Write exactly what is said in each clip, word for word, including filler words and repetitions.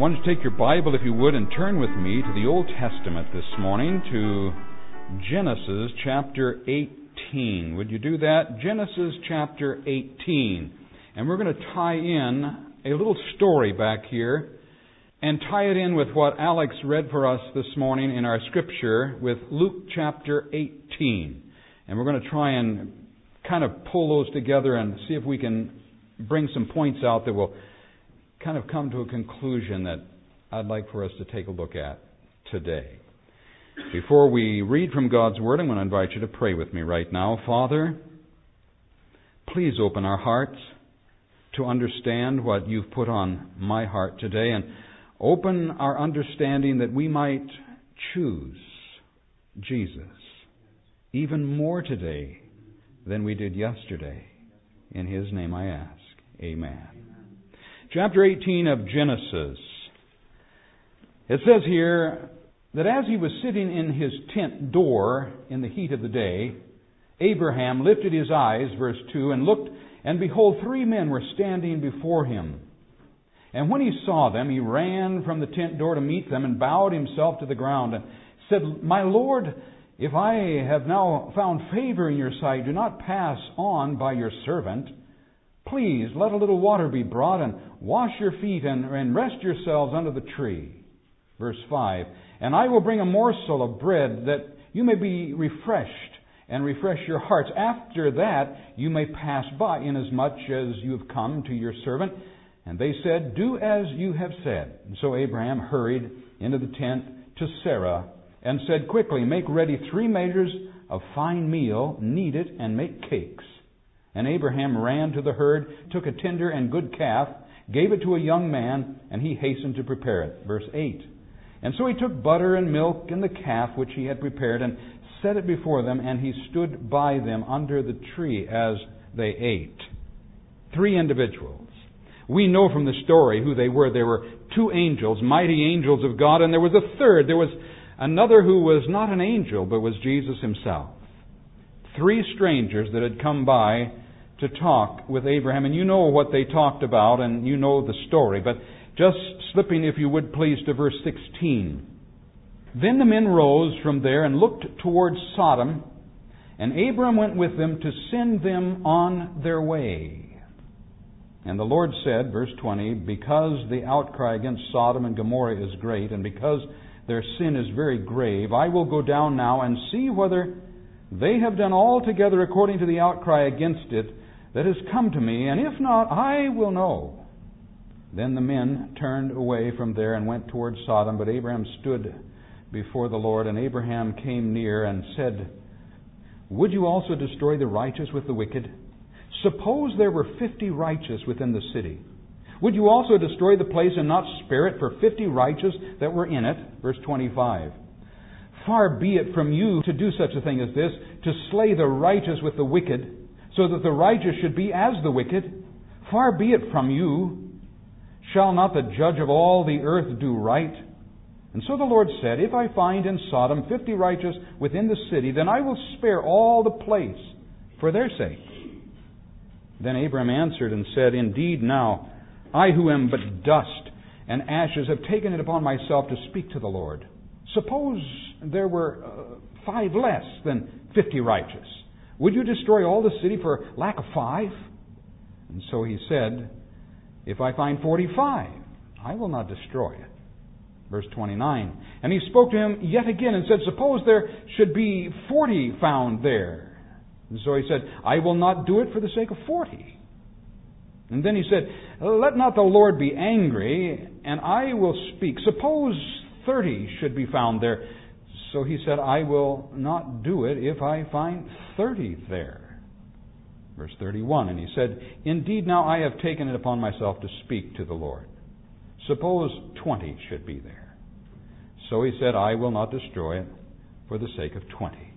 want you to take your Bible, if you would, and turn with me to the Old Testament this morning, to Genesis chapter eighteen. Would you do that? Genesis chapter eighteen. And we're going to tie in a little story back here and tie it in with what Alex read for us this morning in our scripture with Luke chapter eighteen. And we're going to try and kind of pull those together and see if we can bring some points out that will kind of come to a conclusion that I'd like for us to take a look at today. Before we read from God's Word, I'm going to invite you to pray with me right now. Father, please open our hearts to understand what you've put on my heart today, and open our understanding that we might choose Jesus even more today than we did yesterday. In His name I ask. Amen. Chapter eighteen of Genesis. It says here that as he was sitting in his tent door in the heat of the day, Abraham lifted his eyes, verse two, and looked, and behold, three men were standing before him. And when he saw them, he ran from the tent door to meet them and bowed himself to the ground and said, My Lord, if I have now found favor in your sight, do not pass on by your servant. Please let a little water be brought and wash your feet and, and rest yourselves under the tree. Verse five, And I will bring a morsel of bread that you may be refreshed and refresh your hearts. After that you may pass by, inasmuch as you have come to your servant. And they said, Do as you have said. And so Abraham hurried into the tent to Sarah and said, Quickly, make ready three measures of fine meal, knead it, and make cakes. And Abraham ran to the herd, took a tender and good calf, gave it to a young man, and he hastened to prepare it. Verse eight. And so he took butter and milk and the calf which he had prepared, and set it before them, and he stood by them under the tree as they ate. Three individuals. We know from the story who they were. There were two angels, mighty angels of God, and there was a third. There was another who was not an angel, but was Jesus himself. Three strangers that had come by to talk with Abraham, and you know what they talked about, and you know the story, but just slipping, if you would please, to verse sixteen. Then the men rose from there and looked towards Sodom, and Abram went with them to send them on their way. And the Lord said, verse twenty, Because the outcry against Sodom and Gomorrah is great, and because their sin is very grave, I will go down now and see whether they have done altogether according to the outcry against it that has come to me, and if not, I will know. Then the men turned away from there and went towards Sodom, but Abraham stood before the Lord, and Abraham came near and said, Would you also destroy the righteous with the wicked? Suppose there were fifty righteous within the city. Would you also destroy the place and not spare it for fifty righteous that were in it? Verse twenty-five. Far be it from you to do such a thing as this, to slay the righteous with the wicked, so that the righteous should be as the wicked. Far be it from you. Shall not the judge of all the earth do right? And so the Lord said, If I find in Sodom fifty righteous within the city, then I will spare all the place for their sake. Then Abram answered and said, Indeed now, I who am but dust and ashes have taken it upon myself to speak to the Lord. Suppose there were uh, five less than fifty righteous. Would you destroy all the city for lack of five? And so he said, If I find forty-five, I will not destroy it. Verse twenty-nine. And he spoke to him yet again and said, Suppose there should be forty found there. And so he said, I will not do it for the sake of forty. And then he said, Let not the Lord be angry, and I will speak. Suppose thirty should be found there. So he said, I will not do it if I find thirty there. Verse thirty-one, and he said, Indeed now I have taken it upon myself to speak to the Lord. Suppose twenty should be there. So he said, I will not destroy it for the sake of twenty.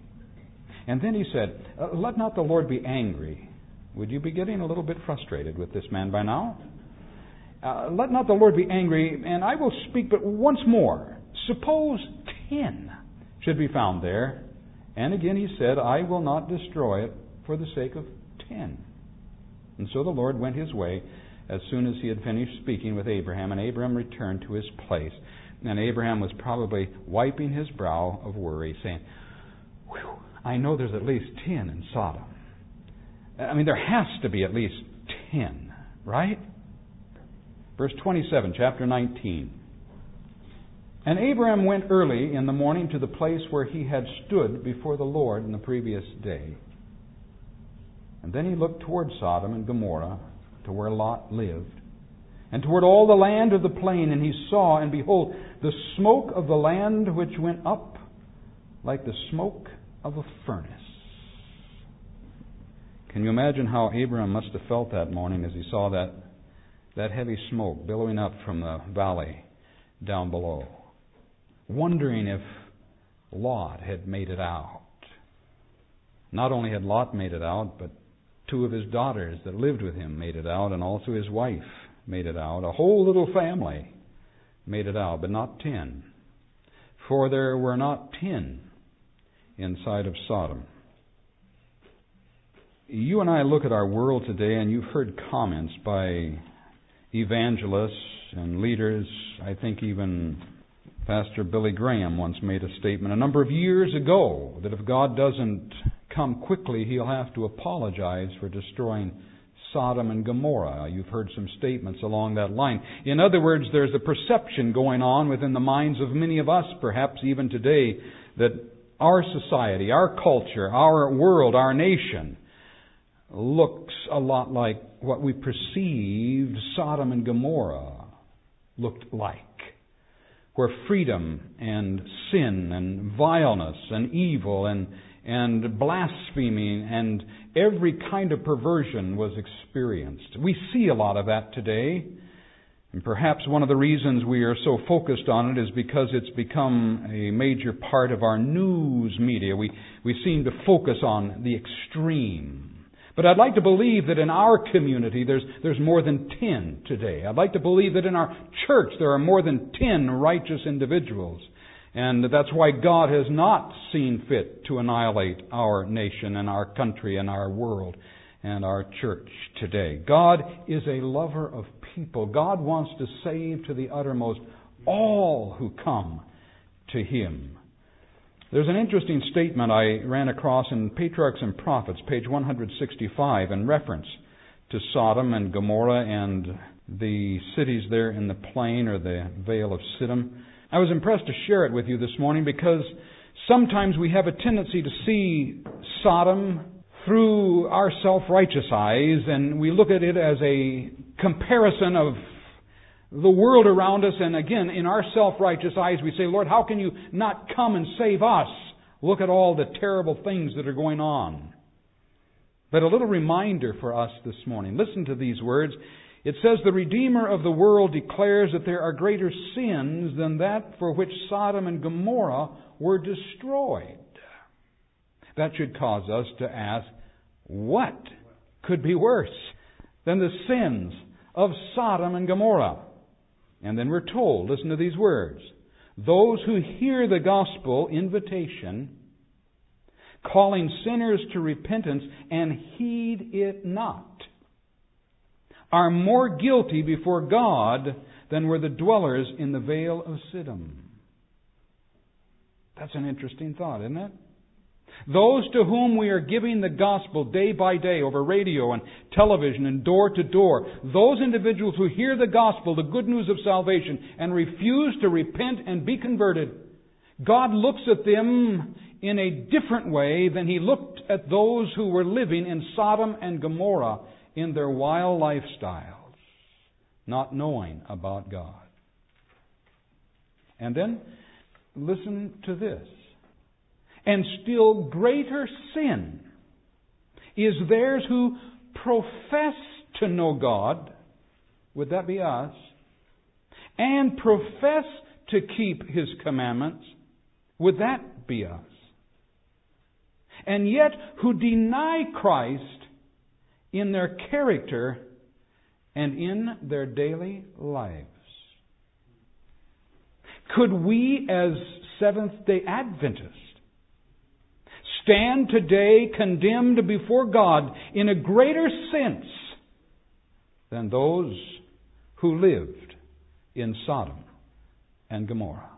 And then he said, Let not the Lord be angry. Would you be getting a little bit frustrated with this man by now? Uh, let not the Lord be angry, and I will speak but once more. Suppose ten should be found there. And again he said, I will not destroy it for the sake of ten. And so the Lord went his way, as soon as he had finished speaking with Abraham, and Abraham returned to his place. And Abraham was probably wiping his brow of worry, saying, "Whew, I know there's at least ten in Sodom. I mean, there has to be at least ten, right?" Verse twenty-seven, chapter nineteen. "And Abraham went early in the morning to the place where he had stood before the Lord in the previous day. And then he looked toward Sodom and Gomorrah, to where Lot lived, and toward all the land of the plain, and he saw, and behold, the smoke of the land which went up like the smoke of a furnace." Can you imagine how Abraham must have felt that morning as he saw that, that heavy smoke billowing up from the valley down below? Wondering if Lot had made it out. Not only had Lot made it out, but two of his daughters that lived with him made it out, and also his wife made it out. A whole little family made it out, but not ten. For there were not ten inside of Sodom. You and I look at our world today, and you've heard comments by evangelists and leaders. I think even Pastor Billy Graham once made a statement a number of years ago that if God doesn't come quickly, He'll have to apologize for destroying Sodom and Gomorrah. You've heard some statements along that line. In other words, there's a perception going on within the minds of many of us, perhaps even today, that our society, our culture, our world, our nation looks a lot like what we perceived Sodom and Gomorrah looked like, where freedom and sin and vileness and evil and and blaspheming and every kind of perversion was experienced. We see a lot of that today. And perhaps one of the reasons we are so focused on it is because it's become a major part of our news media. We, we seem to focus on the extreme. But I'd like to believe that in our community there's, there's more than ten today. I'd like to believe that in our church there are more than ten righteous individuals. And that's why God has not seen fit to annihilate our nation and our country and our world and our church today. God is a lover of people. God wants to save to the uttermost all who come to Him. There's an interesting statement I ran across in Patriarchs and Prophets, page one sixty-five, in reference to Sodom and Gomorrah and the cities there in the plain or the Vale of Siddim. I was impressed to share it with you this morning because sometimes we have a tendency to see Sodom through our self-righteous eyes, and we look at it as a comparison of the world around us, and again, in our self-righteous eyes, we say, "Lord, how can you not come and save us? Look at all the terrible things that are going on." But a little reminder for us this morning. Listen to these words. It says, "The Redeemer of the world declares that there are greater sins than that for which Sodom and Gomorrah were destroyed." That should cause us to ask, what could be worse than the sins of Sodom and Gomorrah? And then we're told, listen to these words, "Those who hear the gospel invitation, calling sinners to repentance and heed it not, are more guilty before God than were the dwellers in the Vale of Siddim." That's an interesting thought, isn't it? Those to whom we are giving the gospel day by day over radio and television and door to door, those individuals who hear the gospel, the good news of salvation, and refuse to repent and be converted, God looks at them in a different way than He looked at those who were living in Sodom and Gomorrah in their wild lifestyles, not knowing about God. And then, listen to this. "And still greater sin is theirs who profess to know God," would that be us, "and profess to keep His commandments," would that be us, "and yet who deny Christ in their character and in their daily lives." Could we as Seventh-day Adventists stand today condemned before God in a greater sense than those who lived in Sodom and Gomorrah.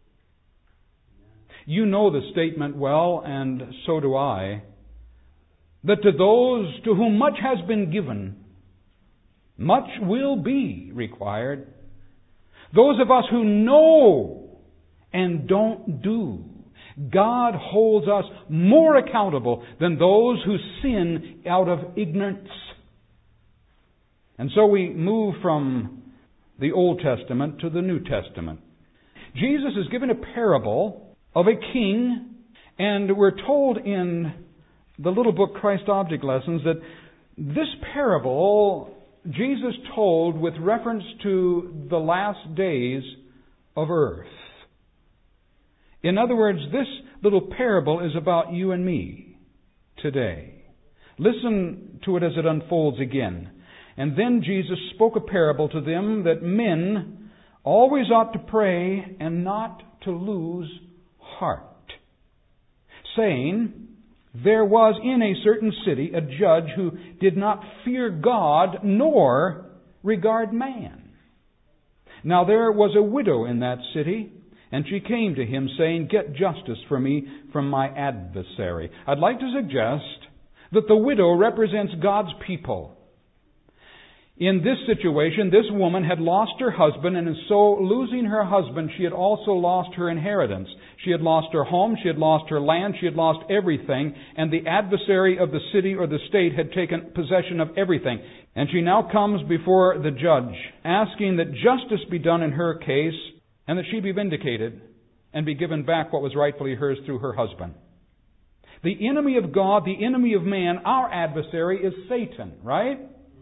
You know the statement well, and so do I, that to those to whom much has been given, much will be required. Those of us who know and don't do, God holds us more accountable than those who sin out of ignorance. And so we move from the Old Testament to the New Testament. Jesus is given a parable of a king, and we're told in the little book Christ Object Lessons that this parable Jesus told with reference to the last days of earth. In other words, this little parable is about you and me today. Listen to it as it unfolds again. And then Jesus spoke a parable to them that men always ought to pray and not to lose heart, saying, there was in a certain city a judge who did not fear God nor regard man. Now there was a widow in that city, and she came to him, saying, get justice for me from my adversary. I'd like to suggest that the widow represents God's people. In this situation, this woman had lost her husband, and in so losing her husband, she had also lost her inheritance. She had lost her home, she had lost her land, she had lost everything, and the adversary of the city or the state had taken possession of everything. And she now comes before the judge, asking that justice be done in her case, and that she be vindicated, and be given back what was rightfully hers through her husband. The enemy of God, the enemy of man, our adversary is Satan, right?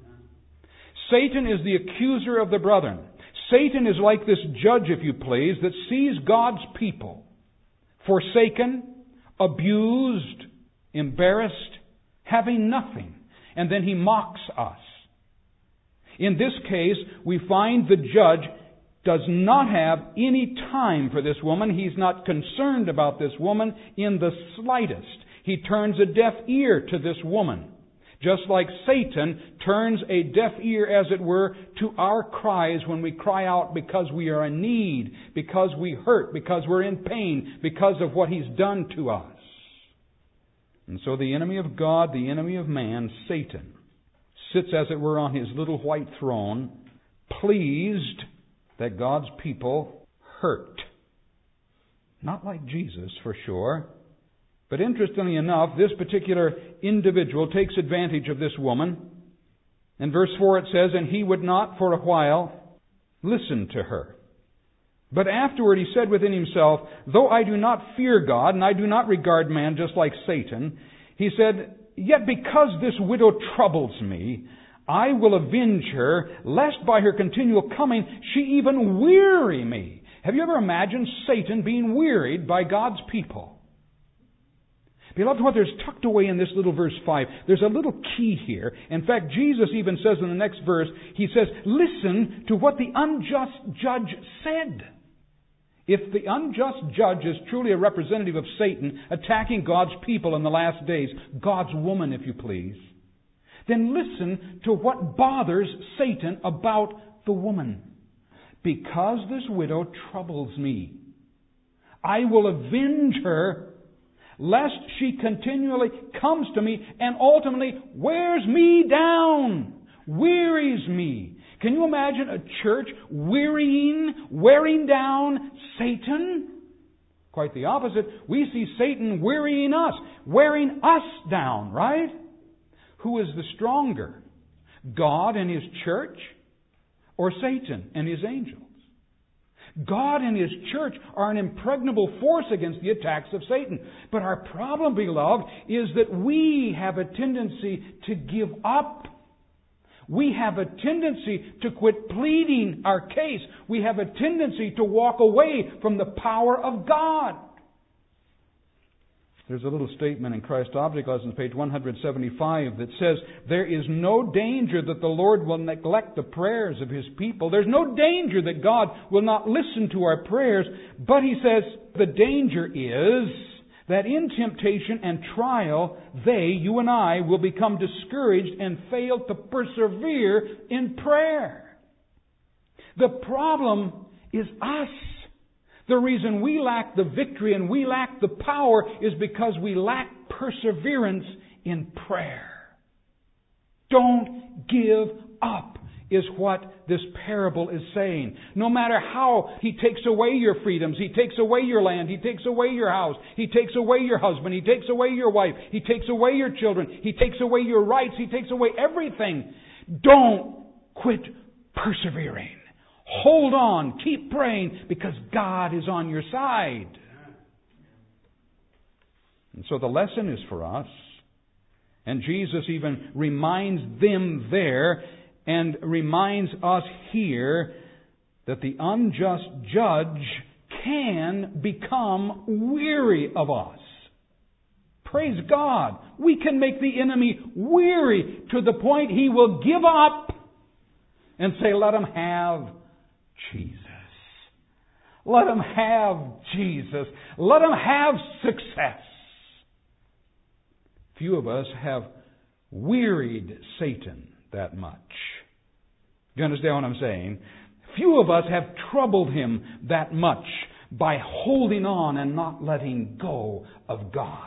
Satan is the accuser of the brethren. Satan is like this judge, if you please, that sees God's people forsaken, abused, embarrassed, having nothing, and then he mocks us. In this case, we find the judge does not have any time for this woman. He's not concerned about this woman in the slightest. He turns a deaf ear to this woman. Just like Satan turns a deaf ear, as it were, to our cries when we cry out because we are in need, because we hurt, because we're in pain, because of what he's done to us. And so the enemy of God, the enemy of man, Satan, sits, as it were, on his little white throne, pleased that God's people hurt. Not like Jesus, for sure. But interestingly enough, this particular individual takes advantage of this woman. In verse four it says, and he would not for a while listen to her. But afterward he said within himself, though I do not fear God, and I do not regard man just like Satan, he said, yet because this widow troubles me, I will avenge her, lest by her continual coming she even weary me. Have you ever imagined Satan being wearied by God's people? Beloved, what there's tucked away in this little verse five, there's a little key here. In fact, Jesus even says in the next verse, he says, listen to what the unjust judge said. If the unjust judge is truly a representative of Satan attacking God's people in the last days, God's woman, if you please, then listen to what bothers Satan about the woman. Because this widow troubles me, I will avenge her, lest she continually comes to me and ultimately wears me down, wearies me. Can you imagine a church wearying, wearing down Satan? Quite the opposite. We see Satan wearying us, wearing us down, right? Who is the stronger? God and His church, or Satan and his angels? God and His church are an impregnable force against the attacks of Satan. But our problem, beloved, is that we have a tendency to give up. We have a tendency to quit pleading our case. We have a tendency to walk away from the power of God. There's a little statement in Christ Object Lessons, page one seventy-five, that says, there is no danger that the Lord will neglect the prayers of His people. There's no danger that God will not listen to our prayers. But He says, the danger is that in temptation and trial, they, you and I, will become discouraged and fail to persevere in prayer. The problem is us. The reason we lack the victory and we lack the power is because we lack perseverance in prayer. Don't give up, is what this parable is saying. No matter how He takes away your freedoms, He takes away your land, He takes away your house, He takes away your husband, He takes away your wife, He takes away your children, He takes away your rights, He takes away everything. Don't quit persevering. Hold on, keep praying, because God is on your side. And so the lesson is for us. And Jesus even reminds them there and reminds us here that the unjust judge can become weary of us. Praise God. We can make the enemy weary to the point he will give up and say, let him have Jesus. Let him have Jesus. Let him have success. Few of us have wearied Satan that much. Do you understand what I'm saying? Few of us have troubled him that much by holding on and not letting go of God.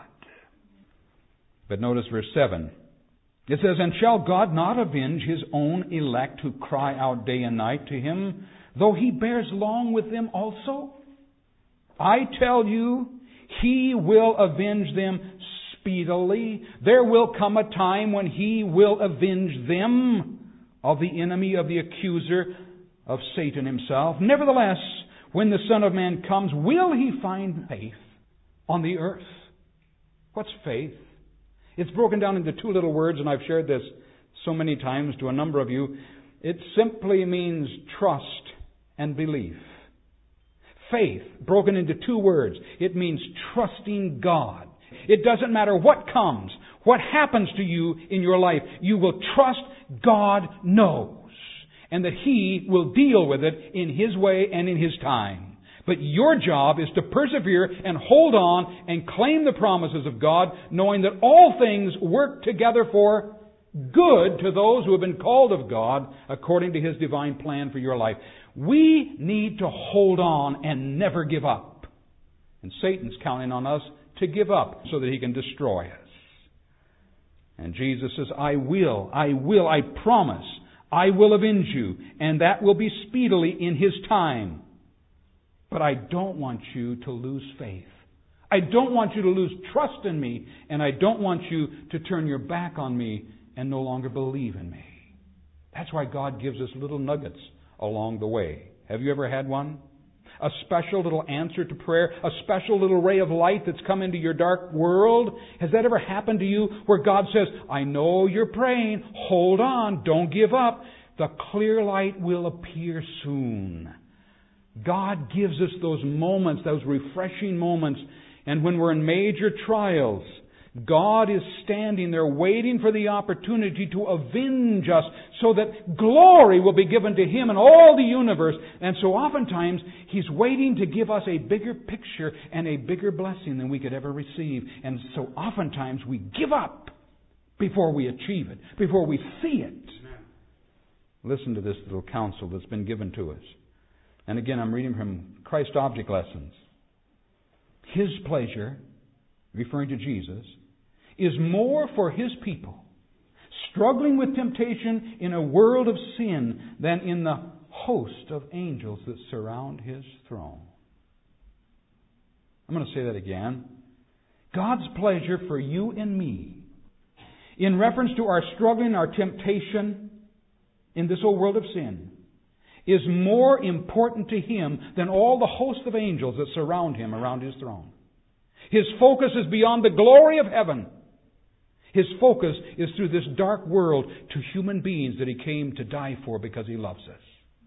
But notice verse seven. It says, and shall God not avenge His own elect who cry out day and night to Him, though He bears long with them also? I tell you, He will avenge them speedily. There will come a time when He will avenge them of the enemy, of the accuser, of Satan himself. Nevertheless, when the Son of Man comes, will He find faith on the earth? What's faith? It's broken down into two little words, and I've shared this so many times to a number of you. It simply means trust and belief. Faith, broken into two words. It means trusting God. It doesn't matter what comes, what happens to you in your life, you will trust God knows, and that He will deal with it in His way and in His time. But your job is to persevere and hold on and claim the promises of God, knowing that all things work together for good to those who have been called of God according to His divine plan for your life. We need to hold on and never give up. And Satan's counting on us to give up so that he can destroy us. And Jesus says, I will, I will, I promise, I will avenge you, and that will be speedily in His time. But I don't want you to lose faith. I don't want you to lose trust in me, and I don't want you to turn your back on me and no longer believe in me. That's why God gives us little nuggets along the way. Have you ever had one? A special little answer to prayer, a special little ray of light that's come into your dark world. Has that ever happened to you where God says, I know you're praying, hold on, don't give up. The clear light will appear soon. God gives us those moments, those refreshing moments. And when we're in major trials, God is standing there waiting for the opportunity to avenge us so that glory will be given to Him and all the universe. And so oftentimes He's waiting to give us a bigger picture and a bigger blessing than we could ever receive. And so oftentimes we give up before we achieve it, before we see it. Listen to this little counsel that's been given to us. And again, I'm reading from Christ Object Lessons. His pleasure, referring to Jesus, is more for His people struggling with temptation in a world of sin than in the host of angels that surround His throne. I'm going to say that again. God's pleasure for you and me, in reference to our struggling, our temptation in this old world of sin, is more important to Him than all the host of angels that surround Him around His throne. His focus is beyond the glory of heaven. His focus is through this dark world to human beings that He came to die for because He loves us.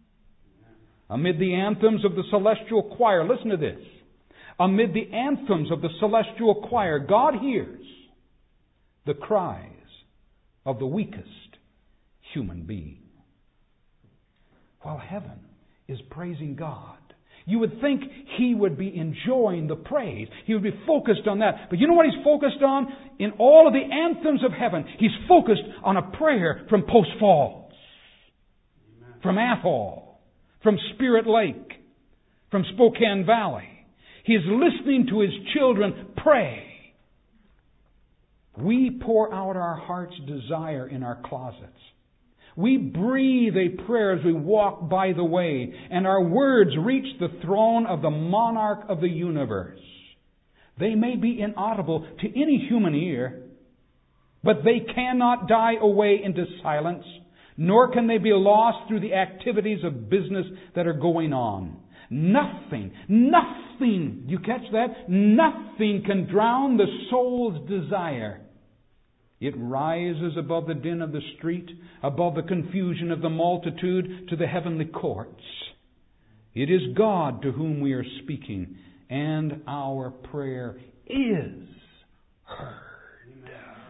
Amid the anthems of the celestial choir, listen to this. Amid the anthems of the celestial choir, God hears the cries of the weakest human being. While heaven is praising God, You would think he would be enjoying the praise. He would be focused on that. But you know what he's focused on? In all of the anthems of heaven, he's focused on a prayer from Post Falls, Amen. From Athol, from Spirit Lake, from Spokane Valley. He is listening to his children pray. We pour out our heart's desire in our closets. We breathe a prayer as we walk by the way, and our words reach the throne of the monarch of the universe. They may be inaudible to any human ear, but they cannot die away into silence, nor can they be lost through the activities of business that are going on. Nothing, nothing, you catch that? Nothing can drown the soul's desire. It rises above the din of the street, above the confusion of the multitude, to the heavenly courts. It is God to whom we are speaking, and our prayer is heard.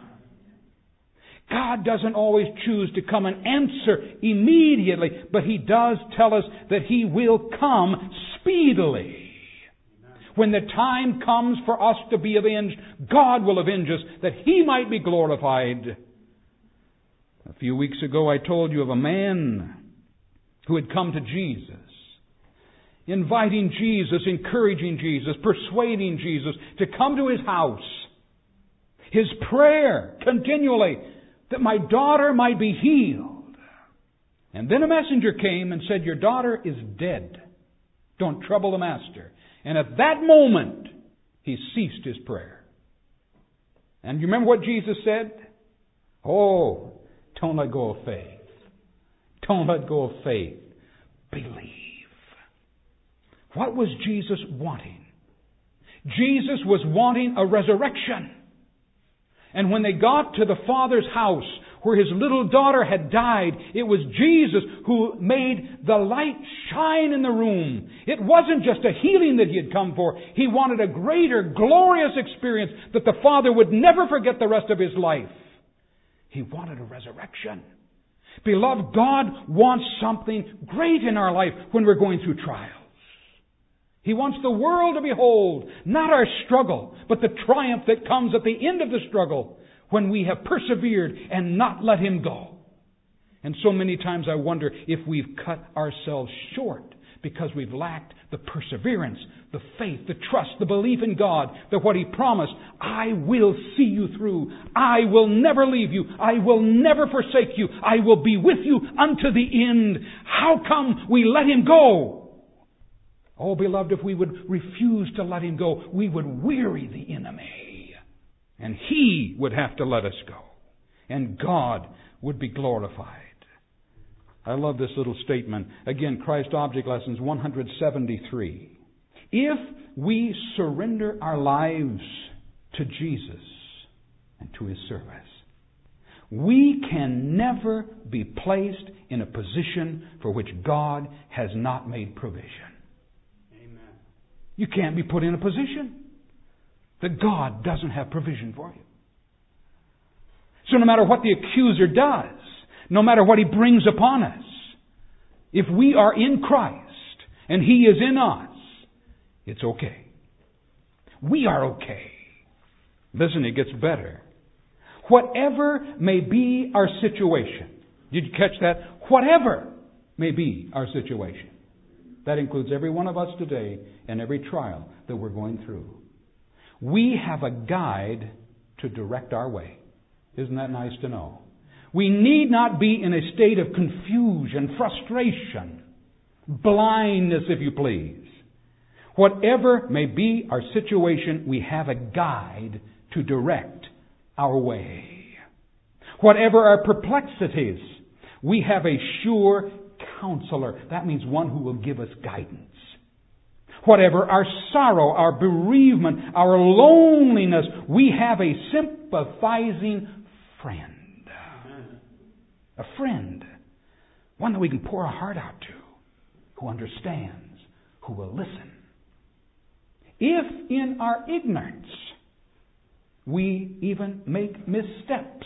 God doesn't always choose to come and answer immediately, but He does tell us that He will come speedily. When the time comes for us to be avenged, God will avenge us that He might be glorified. A few weeks ago I told you of a man who had come to Jesus, inviting Jesus, encouraging Jesus, persuading Jesus to come to his house. His prayer continually that my daughter might be healed. And then a messenger came and said, your daughter is dead. Don't trouble the master. And at that moment, he ceased his prayer. And you remember what Jesus said? Oh, don't let go of faith. Don't let go of faith. Believe. What was Jesus wanting? Jesus was wanting a resurrection. And when they got to the Father's house, where his little daughter had died, it was Jesus who made the light shine in the room. It wasn't just a healing that he had come for. He wanted a greater, glorious experience that the Father would never forget the rest of his life. He wanted a resurrection. Beloved, God wants something great in our life when we're going through trials. He wants the world to behold not our struggle, but the triumph that comes at the end of the struggle, when we have persevered and not let Him go. And so many times I wonder if we've cut ourselves short because we've lacked the perseverance, the faith, the trust, the belief in God that what He promised, I will see you through. I will never leave you. I will never forsake you. I will be with you unto the end. How come we let Him go? Oh, beloved, if we would refuse to let Him go, we would weary the enemy. And He would have to let us go. And God would be glorified. I love this little statement. Again, Christ Object Lessons one seventy-three. If we surrender our lives to Jesus and to His service, we can never be placed in a position for which God has not made provision. Amen. You can't be put in a position that God doesn't have provision for you. So no matter what the accuser does, no matter what he brings upon us, if we are in Christ and He is in us, it's okay. We are okay. Listen, it gets better. Whatever may be our situation, did you catch that? Whatever may be our situation. That includes every one of us today and every trial that we're going through. We have a guide to direct our way. Isn't that nice to know? We need not be in a state of confusion, frustration, blindness, if you please. Whatever may be our situation, we have a guide to direct our way. Whatever our perplexities, we have a sure counselor. That means one who will give us guidance. Whatever our sorrow, our bereavement, our loneliness, we have a sympathizing friend. A friend. One that we can pour our heart out to. Who understands. Who will listen. If in our ignorance we even make missteps,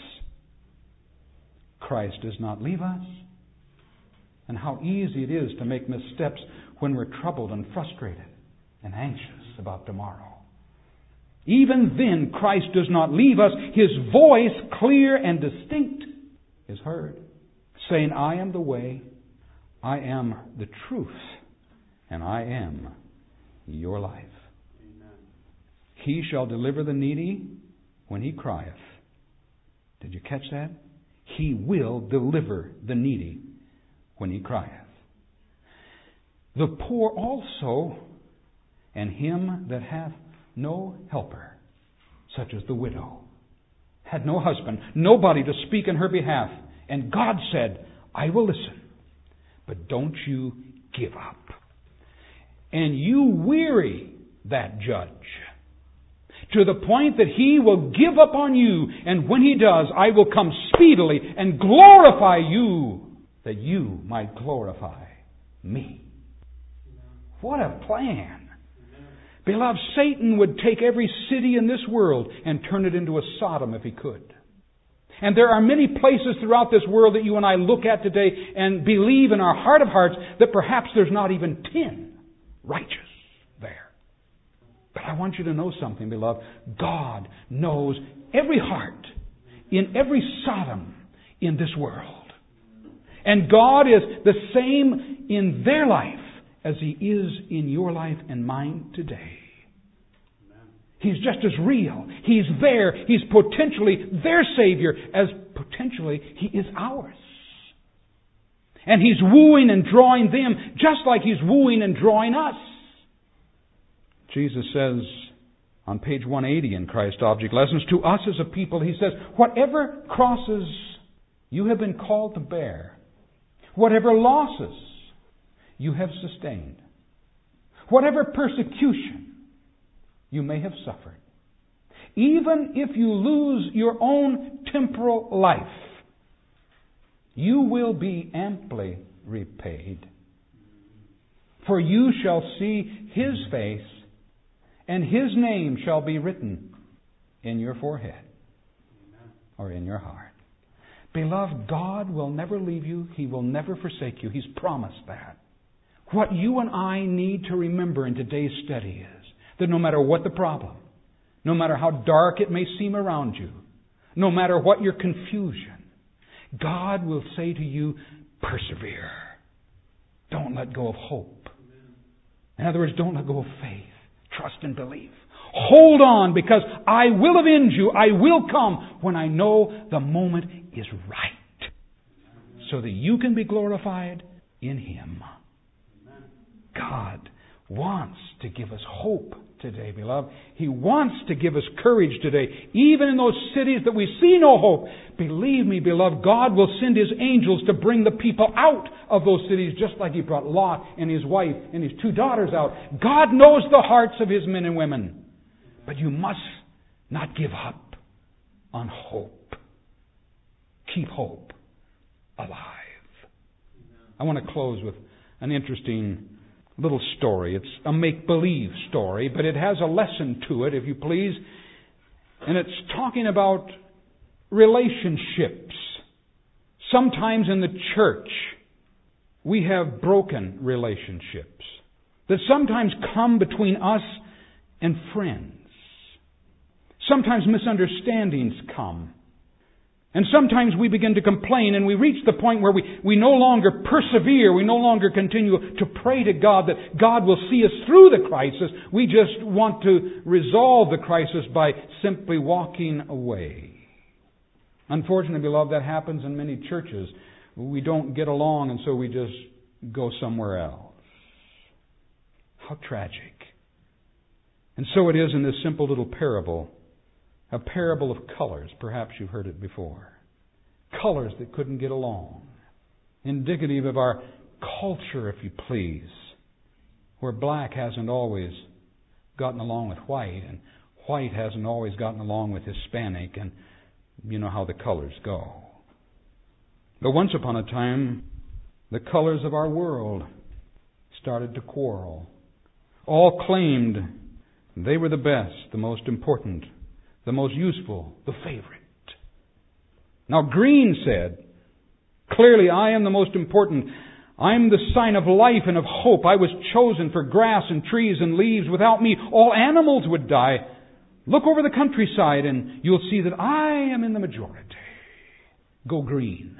Christ does not leave us. And how easy it is to make missteps when we're troubled and frustrated and anxious about tomorrow. Even then, Christ does not leave us. His voice, clear and distinct, is heard, saying, I am the way, I am the truth, and I am your life. Amen. He shall deliver the needy when he crieth. Did you catch that? He will deliver the needy when he crieth. The poor also, and him that hath no helper, such as the widow, had no husband, nobody to speak in her behalf. And God said, I will listen, but don't you give up. And you weary that judge to the point that he will give up on you. And when he does, I will come speedily and glorify you, that you might glorify me. What a plan. Beloved, Satan would take every city in this world and turn it into a Sodom if he could. And there are many places throughout this world that you and I look at today and believe in our heart of hearts that perhaps there's not even ten righteous there. But I want you to know something, beloved. God knows every heart in every Sodom in this world. And God is the same in their life as He is in your life and mine today. He's just as real. He's there. He's potentially their Savior as potentially He is ours. And He's wooing and drawing them just like He's wooing and drawing us. Jesus says on page one eighty in Christ Object Lessons, to us as a people, He says, whatever crosses you have been called to bear, whatever losses you have sustained, whatever persecution you may have suffered, even if you lose your own temporal life, you will be amply repaid. For you shall see His face, and His name shall be written in your forehead or in your heart. Beloved, God will never leave you. He will never forsake you. He's promised that. What you and I need to remember in today's study is that no matter what the problem, no matter how dark it may seem around you, no matter what your confusion, God will say to you, persevere. Don't let go of hope. In other words, don't let go of faith. Trust and believe. Hold on, because I will avenge you. I will come when I know the moment is right, so that you can be glorified in Him. God wants to give us hope today, beloved. He wants to give us courage today. Even in those cities that we see no hope, believe me, beloved, God will send His angels to bring the people out of those cities, just like He brought Lot and his wife and his two daughters out. God knows the hearts of His men and women. But you must not give up on hope. Keep hope alive. I want to close with an interesting little story. It's a make-believe story, but it has a lesson to it, if you please. And it's talking about relationships. Sometimes in the church, we have broken relationships that sometimes come between us and friends. Sometimes misunderstandings come. And sometimes we begin to complain, and we reach the point where we, we no longer persevere. We no longer continue to pray to God that God will see us through the crisis. We just want to resolve the crisis by simply walking away. Unfortunately, beloved, that happens in many churches. We don't get along, and so we just go somewhere else. How tragic. And so it is in this simple little parable. A parable of colors. Perhaps you've heard it before. Colors that couldn't get along. Indicative of our culture, if you please. Where black hasn't always gotten along with white, and white hasn't always gotten along with Hispanic, and you know how the colors go. But once upon a time, the colors of our world started to quarrel. All claimed they were the best, the most important, the most useful, the favorite. Now green said, clearly I am the most important. I'm the sign of life and of hope. I was chosen for grass and trees and leaves. Without me, all animals would die. Look over the countryside and you'll see that I am in the majority. Go green.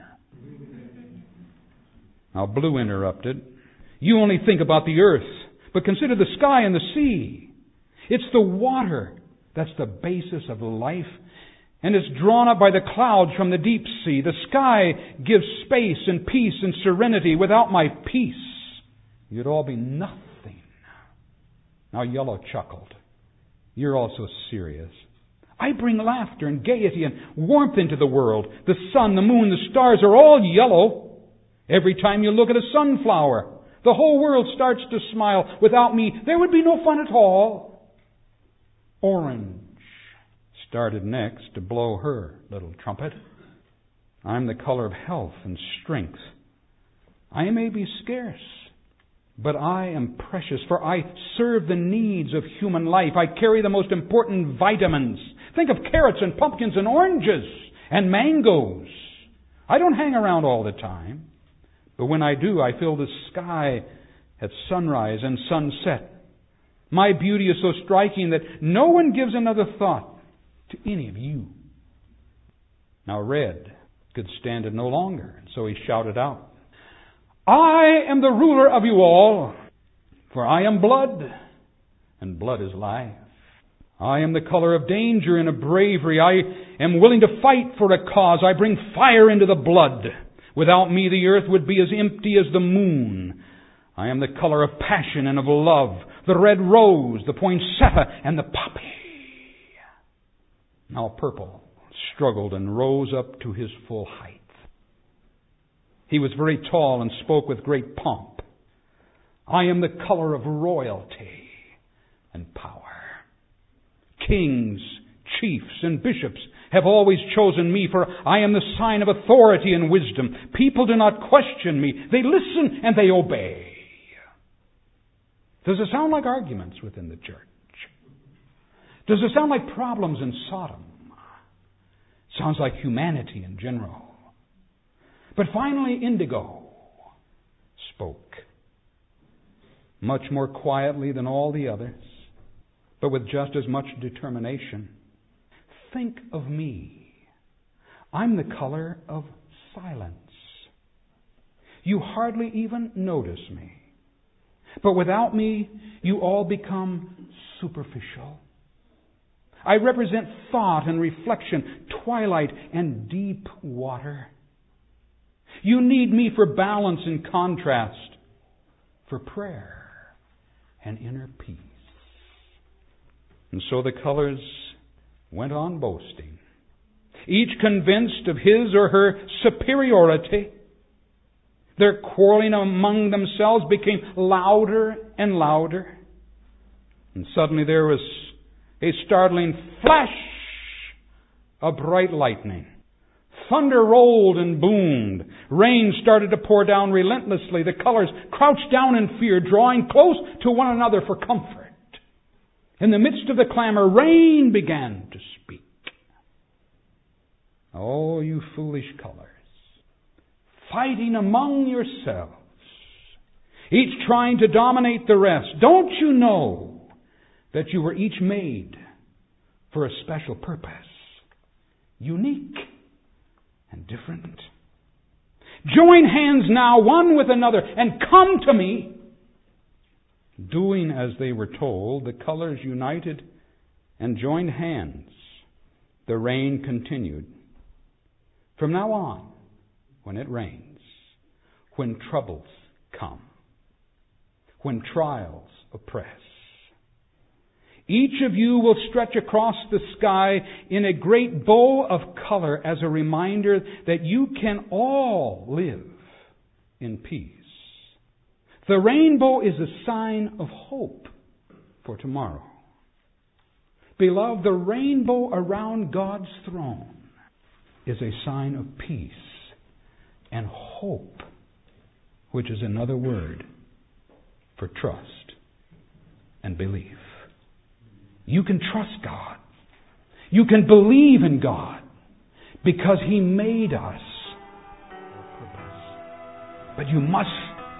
Now, Blue interrupted. You only think about the earth, but consider the sky and the sea. It's the water that's the basis of life. And it's drawn up by the clouds from the deep sea. The sky gives space and peace and serenity. Without my peace, you'd all be nothing. Now, Yellow chuckled. You're also serious. I bring laughter and gaiety and warmth into the world. The sun, the moon, the stars are all yellow. Every time you look at a sunflower, the whole world starts to smile. Without me, there would be no fun at all. Orange started next to blow her little trumpet. I'm the color of health and strength. I may be scarce, but I am precious, for I serve the needs of human life. I carry the most important vitamins. Think of carrots and pumpkins and oranges and mangoes. I don't hang around all the time, but when I do, I fill the sky at sunrise and sunset. My beauty is so striking that no one gives another thought to any of you. Now Red could stand it no longer, and so he shouted out, I am the ruler of you all, for I am blood, and blood is life. I am the color of danger and of bravery. I am willing to fight for a cause. I bring fire into the blood. Without me, the earth would be as empty as the moon. I am the color of passion and of love, the red rose, the poinsettia, and the poppy. Now Purple struggled and rose up to his full height. He was very tall and spoke with great pomp. I am the color of royalty and power. Kings, chiefs, and bishops have always chosen me, for I am the sign of authority and wisdom. People do not question me. They listen and they obey. Does it sound like arguments within the church? Does it sound like problems in Sodom? Sounds like humanity in general. But finally, Indigo spoke. Much more quietly than all the others, but with just as much determination. Think of me. I'm the color of silence. You hardly even notice me. But without me, you all become superficial. I represent thought and reflection, twilight and deep water. You need me for balance and contrast, for prayer and inner peace. And so the colors went on boasting, each convinced of his or her superiority. Their quarreling among themselves became louder and louder. And suddenly there was a startling flash of bright lightning. Thunder rolled and boomed. Rain started to pour down relentlessly. The colors crouched down in fear, drawing close to one another for comfort. In the midst of the clamor, rain began to speak. Oh, you foolish colors, fighting among yourselves, each trying to dominate the rest. Don't you know that you were each made for a special purpose, unique and different? Join hands now, one with another, and come to me. Doing as they were told, the colors united and joined hands. The rain continued. From now on, when it rains, when troubles come, when trials oppress, each of you will stretch across the sky in a great bow of color as a reminder that you can all live in peace. The rainbow is a sign of hope for tomorrow. Beloved, the rainbow around God's throne is a sign of peace and hope, which is another word for trust and belief. You can trust God. You can believe in God because He made us for a purpose. But you must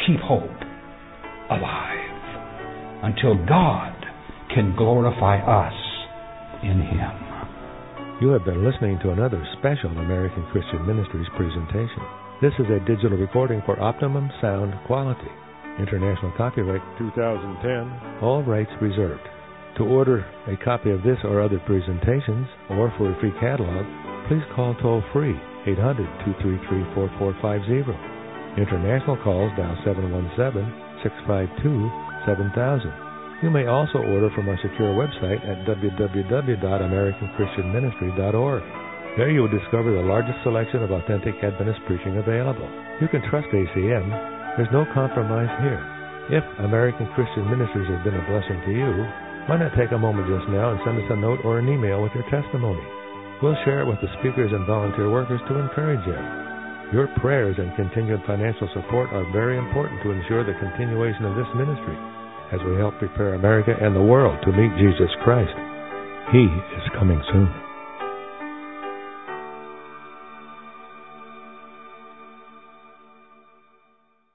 keep hope alive until God can glorify us in Him. You have been listening to another special American Christian Ministries presentation. This is a digital recording for optimum sound quality. International copyright two thousand ten. All rights reserved. To order a copy of this or other presentations, or for a free catalog, please call toll-free eight hundred, two three three, four four five zero. International calls dial seven one seven, six five two, seven thousand. You may also order from our secure website at w w w dot american christian ministry dot org. There you will discover the largest selection of authentic Adventist preaching available. You can trust A C M. There's no compromise here. If American Christian Ministries has been a blessing to you, why not take a moment just now and send us a note or an email with your testimony? We'll share it with the speakers and volunteer workers to encourage you. Your prayers and continued financial support are very important to ensure the continuation of this ministry as we help prepare America and the world to meet Jesus Christ. He is coming soon.